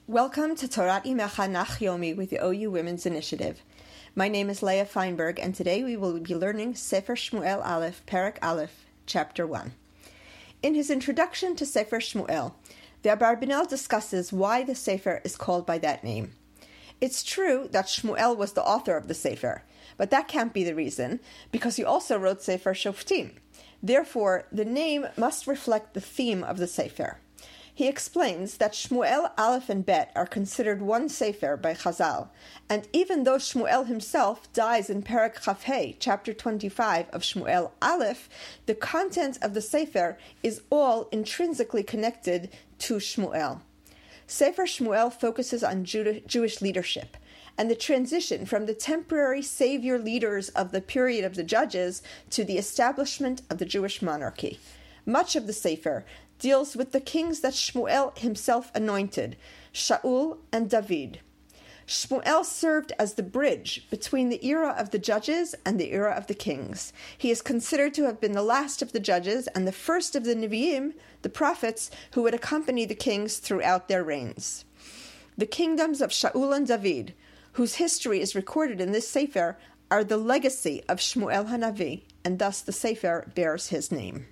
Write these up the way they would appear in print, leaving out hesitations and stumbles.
Welcome to Torat Imecha Nach Yomi with the OU Women's Initiative. My name is Leah Feinberg, and today we will be learning Sefer Shmuel Aleph, Perek Aleph, Chapter 1. In his introduction to Sefer Shmuel, the Abarbanel discusses why the Sefer is called by that name. It's true that Shmuel was the author of the Sefer, but that can't be the reason, because he also wrote Sefer Shoftim. Therefore, the name must reflect the theme of the Sefer. He explains that Shmuel Aleph and Bet are considered one Sefer by Chazal, and even though Shmuel himself dies in Perek Chafhei, chapter 25 of Shmuel Aleph, the content of the Sefer is all intrinsically connected to Shmuel. Sefer Shmuel focuses on Jewish leadership, and the transition from the temporary savior leaders of the period of the Judges to the establishment of the Jewish monarchy. Much of the Sefer deals with the kings that Shmuel himself anointed, Shaul and David. Shmuel served as the bridge between the era of the judges and the era of the kings. He is considered to have been the last of the judges and the first of the Nevi'im, the prophets, who would accompany the kings throughout their reigns. The kingdoms of Shaul and David, whose history is recorded in this Sefer, are the legacy of Shmuel HaNavi, and thus the Sefer bears his name.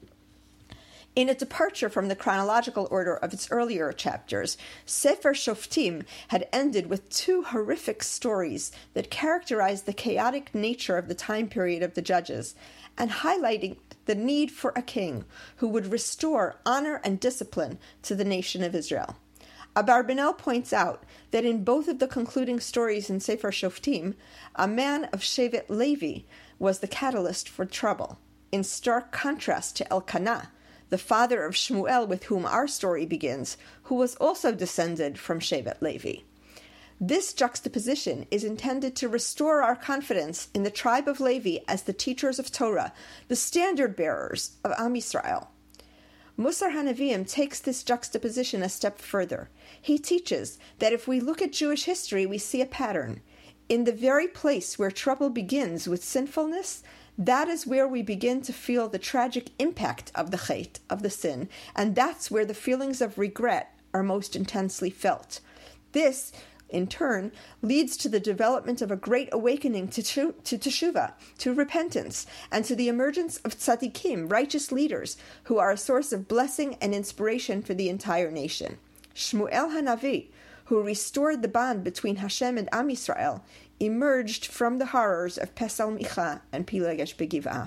In a departure from the chronological order of its earlier chapters, Sefer Shoftim had ended with two horrific stories that characterized the chaotic nature of the time period of the Judges, and highlighting the need for a king who would restore honor and discipline to the nation of Israel. Abarbanel points out that in both of the concluding stories in Sefer Shoftim, a man of Shevet Levi was the catalyst for trouble, in stark contrast to Elkanah, the father of Shmuel with whom our story begins, who was also descended from Shevet Levi. This juxtaposition is intended to restore our confidence in the tribe of Levi as the teachers of Torah, the standard bearers of Am Yisrael. Musar HaNevi'im takes this juxtaposition a step further. He teaches that if we look at Jewish history, we see a pattern. In the very place where trouble begins with sinfulness, that is where we begin to feel the tragic impact of the chet, of the sin, and that's where the feelings of regret are most intensely felt. This, in turn, leads to the development of a great awakening to teshuvah, to repentance, and to the emergence of tzaddikim, righteous leaders, who are a source of blessing and inspiration for the entire nation. Shmuel HaNavi, who restored the bond between Hashem and Am Yisrael, emerged from the horrors of Pesal Micha and Pilegesh Begiv'ah.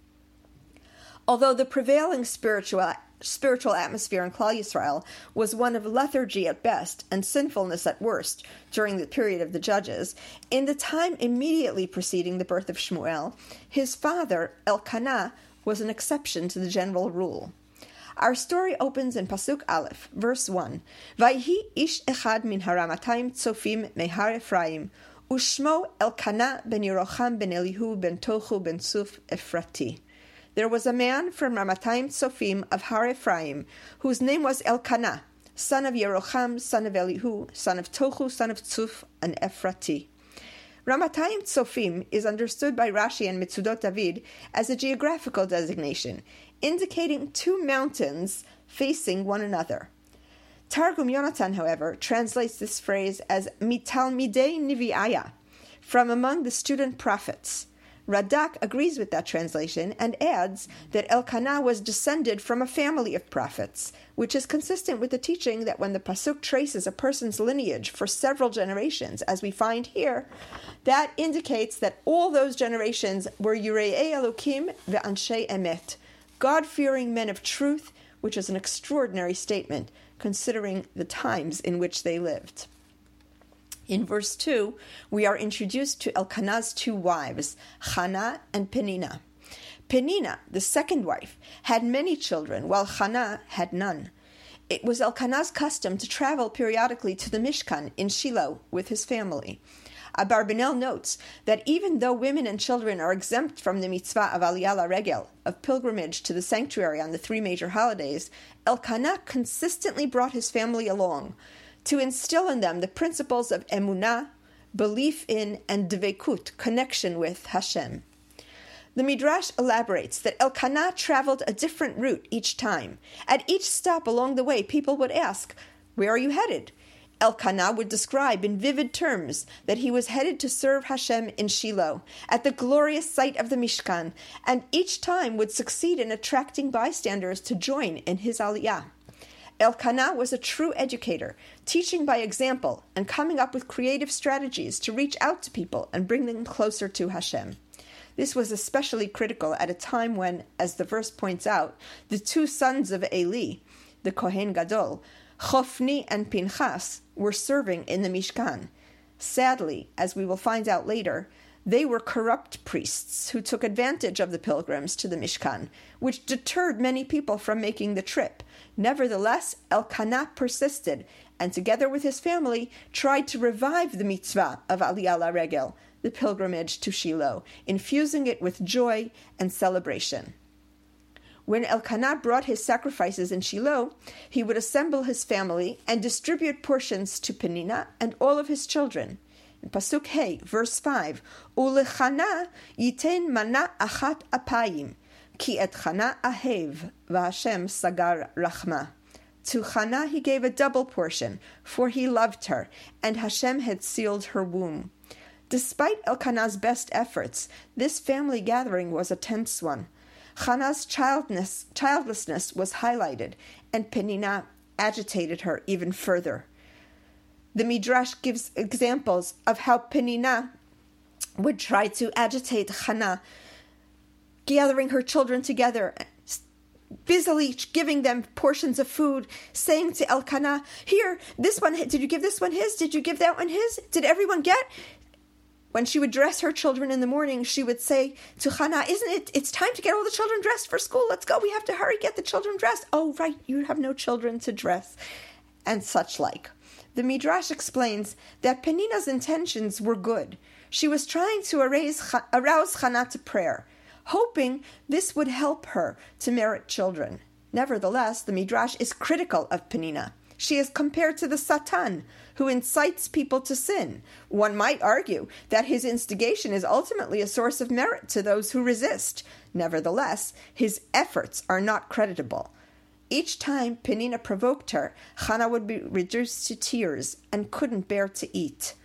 Although the prevailing spiritual atmosphere in Klal Yisrael was one of lethargy at best and sinfulness at worst during the period of the Judges, in the time immediately preceding the birth of Shmuel, his father, Elkanah, was an exception to the general rule. Our story opens in Pasuk Aleph, verse 1. Vayhi ish echad min haramatayim tzofim mehar Ephraim, Ushmo Elkanah ben Yerocham ben Elihu ben Tochu ben Suf Ephrati. There was a man from Ramatayim Tzofim of Har Ephraim, whose name was Elkanah, son of Yerocham, son of Elihu, son of Tochu, son of Tzuf, an Ephrati. Ramatayim Tzofim is understood by Rashi and Mitzudot David as a geographical designation, indicating two mountains facing one another. Targum Yonatan, however, translates this phrase as mitalmidei nivi'aya, from among the student prophets. Radak agrees with that translation and adds that Elkanah was descended from a family of prophets, which is consistent with the teaching that when the pasuk traces a person's lineage for several generations, as we find here, that indicates that all those generations were Yirei Elokim ve'anshei emet, God-fearing men of truth, which is an extraordinary statement considering the times in which they lived. In verse 2, we are introduced to Elkanah's two wives, Hannah and Penina. Penina, the second wife, had many children, while Hannah had none. It was Elkanah's custom to travel periodically to the Mishkan in Shiloh with his family. Abarbanel notes that even though women and children are exempt from the mitzvah of Aliyah LaRegel, of pilgrimage to the sanctuary on the three major holidays, Elkanah consistently brought his family along to instill in them the principles of emunah, belief in, and dveikut, connection with Hashem. The Midrash elaborates that Elkanah traveled a different route each time. At each stop along the way, people would ask, "Where are you headed?" Elkanah would describe in vivid terms that he was headed to serve Hashem in Shiloh, at the glorious site of the Mishkan, and each time would succeed in attracting bystanders to join in his aliyah. Elkanah was a true educator, teaching by example and coming up with creative strategies to reach out to people and bring them closer to Hashem. This was especially critical at a time when, as the verse points out, the two sons of Eli, the Kohen Gadol, Chofni and Pinchas, were serving in the Mishkan. Sadly, as we will find out later, they were corrupt priests who took advantage of the pilgrims to the Mishkan, which deterred many people from making the trip. Nevertheless, Elkanah persisted, and together with his family, tried to revive the mitzvah of Aliyah LaRegel, the pilgrimage to Shiloh, infusing it with joy and celebration. When Elkanah brought his sacrifices in Shiloh, he would assemble his family and distribute portions to Penina and all of his children. In Pasuk Hey, verse 5, Ulechana yiten mana achat apayim, ki et Chana ahev, v'Hashem sagar rachma. To Chana he gave a double portion, for he loved her, and Hashem had sealed her womb. Despite Elkanah's best efforts, this family gathering was a tense one. Chana's childlessness was highlighted, and Penina agitated her even further. The Midrash gives examples of how Penina would try to agitate Chana, gathering her children together, busily giving them portions of food, saying to Elkanah, "Here, this one, did you give this one his? Did you give that one his? Did everyone get?" When she would dress her children in the morning, she would say to Chana, it's time to get all the children dressed for school. Let's go. We have to hurry, get the children dressed. Oh, right, you have no children to dress. And such like. The Midrash explains that Penina's intentions were good. She was trying to arouse Chana to prayer, hoping this would help her to merit children. Nevertheless, the Midrash is critical of Penina. She is compared to the Satan, who incites people to sin. One might argue that his instigation is ultimately a source of merit to those who resist. Nevertheless, his efforts are not creditable. Each time Penina provoked her, Chana would be reduced to tears and couldn't bear to eat.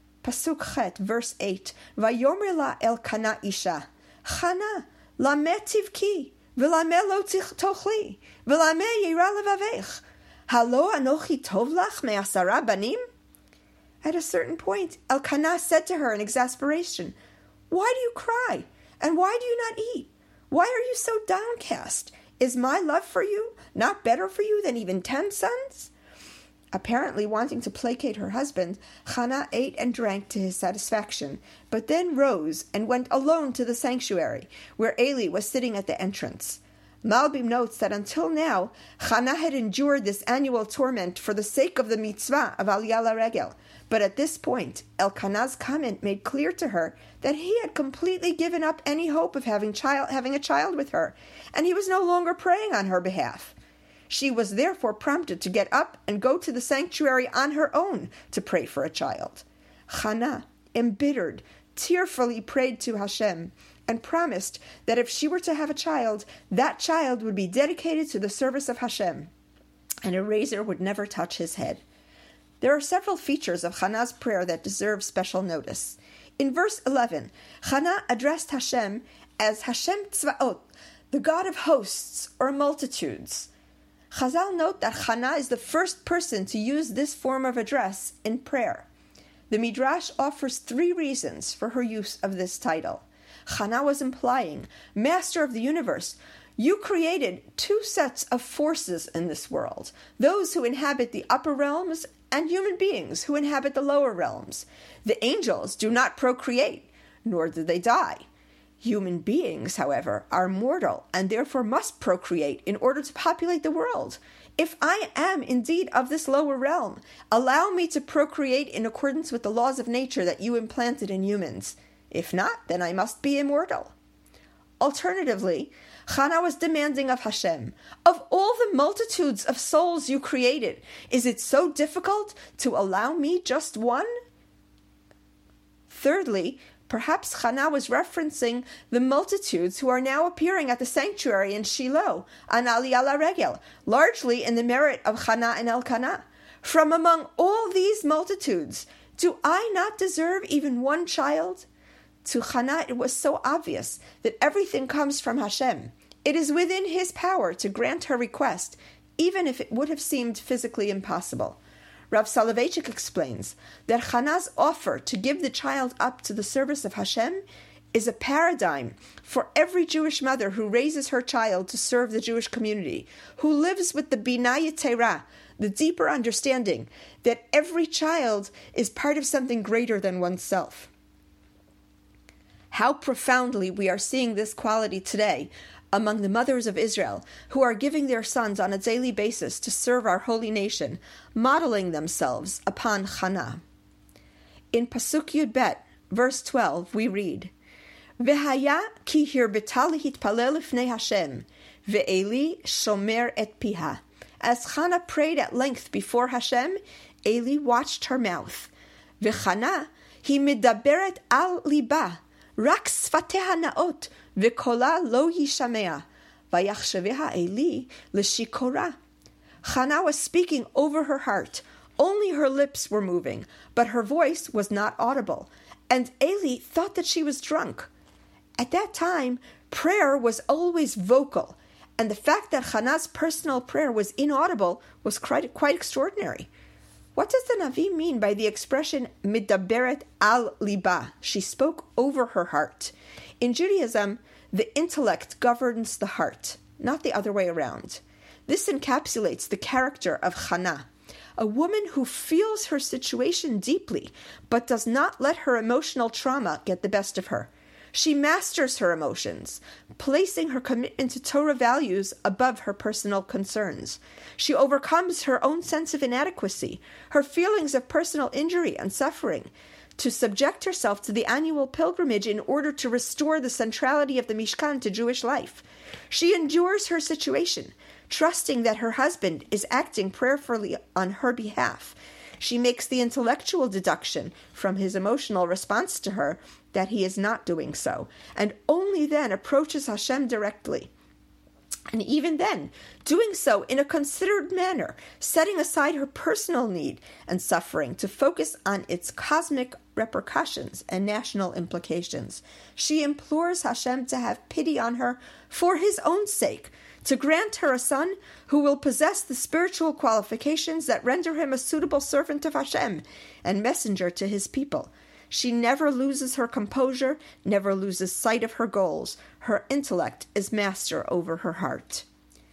Pasuk Chet, verse 8, Vayomer la Elkanah isha, Chana, lame tivki, v'lame lo tochli, v'lame yira levavech. Halo anochi tov lach me'asara banim? At a certain point, Elkanah said to her in exasperation, "Why do you cry? And why do you not eat? Why are you so downcast? Is my love for you not better for you than even 10 sons?" Apparently wanting to placate her husband, Chana ate and drank to his satisfaction, but then rose and went alone to the sanctuary, where Eli was sitting at the entrance. Malbim notes that until now, Chana had endured this annual torment for the sake of the mitzvah of Aliyah LaRegel, but at this point, Elkanah's comment made clear to her that he had completely given up any hope of having a child with her, and he was no longer praying on her behalf. She was therefore prompted to get up and go to the sanctuary on her own to pray for a child. Chana, embittered, tearfully prayed to Hashem, and promised that if she were to have a child, that child would be dedicated to the service of Hashem, and a razor would never touch his head. There are several features of Chana's prayer that deserve special notice. In verse 11, Chana addressed Hashem as Hashem Tzvaot, the God of hosts or multitudes. Chazal note that Chana is the first person to use this form of address in prayer. The Midrash offers 3 reasons for her use of this title. Chana was implying, Master of the universe, you created 2 sets of forces in this world, those who inhabit the upper realms and human beings who inhabit the lower realms. The angels do not procreate, nor do they die. Human beings, however, are mortal and therefore must procreate in order to populate the world. If I am indeed of this lower realm, allow me to procreate in accordance with the laws of nature that you implanted in humans. If not, then I must be immortal. Alternatively, Chana was demanding of Hashem, of all the multitudes of souls you created, is it so difficult to allow me just one? Thirdly, perhaps Chana was referencing the multitudes who are now appearing at the sanctuary in Shiloh on Aliyah LaRegel, largely in the merit of Chana and Elkanah. From among all these multitudes, do I not deserve even one child? To Hannah, it was so obvious that everything comes from Hashem. It is within His power to grant her request, even if it would have seemed physically impossible. Rav Soloveitchik explains that Hannah's offer to give the child up to the service of Hashem is a paradigm for every Jewish mother who raises her child to serve the Jewish community, who lives with the Binah Yetera, the deeper understanding that every child is part of something greater than oneself. How profoundly we are seeing this quality today among the mothers of Israel, who are giving their sons on a daily basis to serve our holy nation, modeling themselves upon Hannah. In Pasuk Yud Bet, verse 12, we read, V'haya ki hirbeta lehitpalel lifnei Hashem, ve'eli shomer et piha. As Hannah prayed at length before Hashem, Eli watched her mouth. V'Hannah hi medaberet al liba, rak sfateha naot, v'kola lo yishamea, vayachshaveha Eli l'shikora. Hannah was speaking over her heart. Only her lips were moving, but her voice was not audible, and Eli thought that she was drunk. At that time, prayer was always vocal, and the fact that Hannah's personal prayer was inaudible was quite extraordinary. What does the Navi mean by the expression midaberet al liba? She spoke over her heart. In Judaism, the intellect governs the heart, not the other way around. This encapsulates the character of Hannah, a woman who feels her situation deeply, but does not let her emotional trauma get the best of her. She masters her emotions, placing her commitment to Torah values above her personal concerns. She overcomes her own sense of inadequacy, her feelings of personal injury and suffering, to subject herself to the annual pilgrimage in order to restore the centrality of the Mishkan to Jewish life. She endures her situation, trusting that her husband is acting prayerfully on her behalf. She makes the intellectual deduction from his emotional response to her that he is not doing so, and only then approaches Hashem directly. And even then, doing so in a considered manner, setting aside her personal need and suffering to focus on its cosmic repercussions and national implications. She implores Hashem to have pity on her for His own sake, to grant her a son who will possess the spiritual qualifications that render him a suitable servant of Hashem and messenger to His people. She never loses her composure, never loses sight of her goals. Her intellect is master over her heart.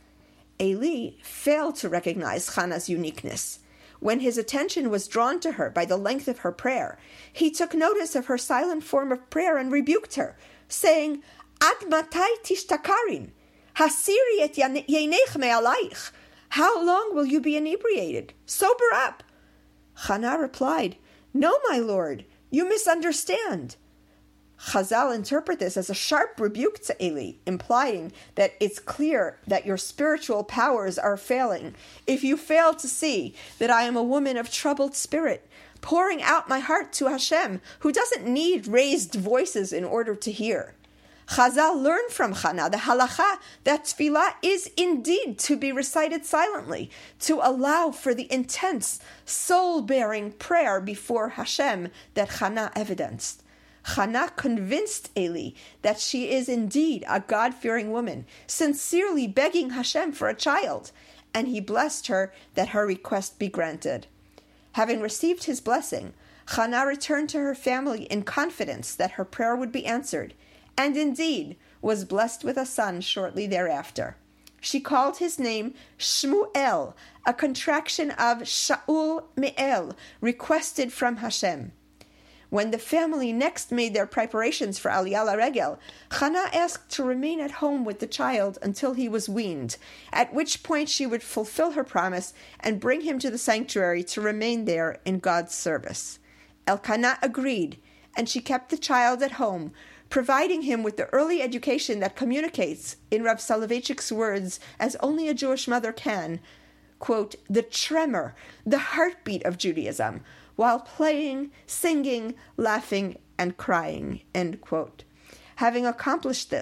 Eli failed to recognize Hannah's uniqueness. When his attention was drawn to her by the length of her prayer, he took notice of her silent form of prayer and rebuked her, saying, Ad matai tishtakarin? Hasiri et yeinech me'alaych. How long will you be inebriated? Sober up. Hannah replied, No, my lord, you misunderstand. Chazal interpret this as a sharp rebuke to Eli, implying that it's clear that your spiritual powers are failing if you fail to see that I am a woman of troubled spirit, pouring out my heart to Hashem, who doesn't need raised voices in order to hear. Chazal learned from Hannah the halacha that tefillah is indeed to be recited silently, to allow for the intense, soul-bearing prayer before Hashem that Hannah evidenced. Hannah convinced Eli that she is indeed a God-fearing woman, sincerely begging Hashem for a child, and he blessed her that her request be granted. Having received his blessing, Hannah returned to her family in confidence that her prayer would be answered, and indeed was blessed with a son shortly thereafter. She called his name Shmuel, a contraction of Shaul Me'el, requested from Hashem. When the family next made their preparations for Aliyah LaRegel, Hannah asked to remain at home with the child until he was weaned, at which point she would fulfill her promise and bring him to the sanctuary to remain there in God's service. Elkanah agreed, and she kept the child at home, providing him with the early education that communicates, in Rav Soloveitchik's words, as only a Jewish mother can, quote, the tremor, the heartbeat of Judaism, while playing, singing, laughing, and crying, end quote. Having accomplished this,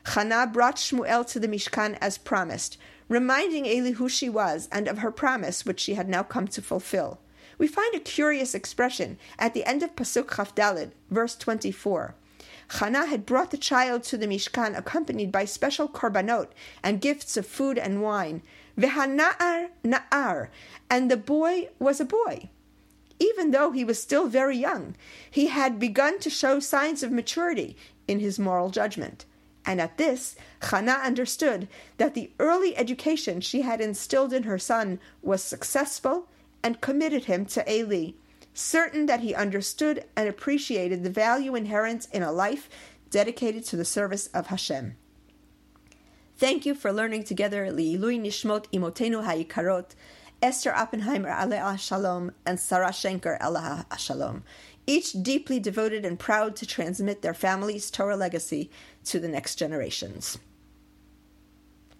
Hannah brought Shmuel to the Mishkan as promised, reminding Eli who she was and of her promise which she had now come to fulfill. We find a curious expression at the end of Pasuk Chaf Daled, verse 24. Hannah had brought the child to the Mishkan accompanied by special korbanot and gifts of food and wine. Vehana'ar na'ar, and the boy was a boy. Even though he was still very young, he had begun to show signs of maturity in his moral judgment. And at this, Hannah understood that the early education she had instilled in her son was successful and committed him to Eli, certain that he understood and appreciated the value inherent in a life dedicated to the service of Hashem. Thank you for learning together Li'ilui Nishmot Imotenu Ha'ikarot, Esther Oppenheimer Alea Shalom, and Sarah Schenker Alaha Shalom, each deeply devoted and proud to transmit their family's Torah legacy to the next generations.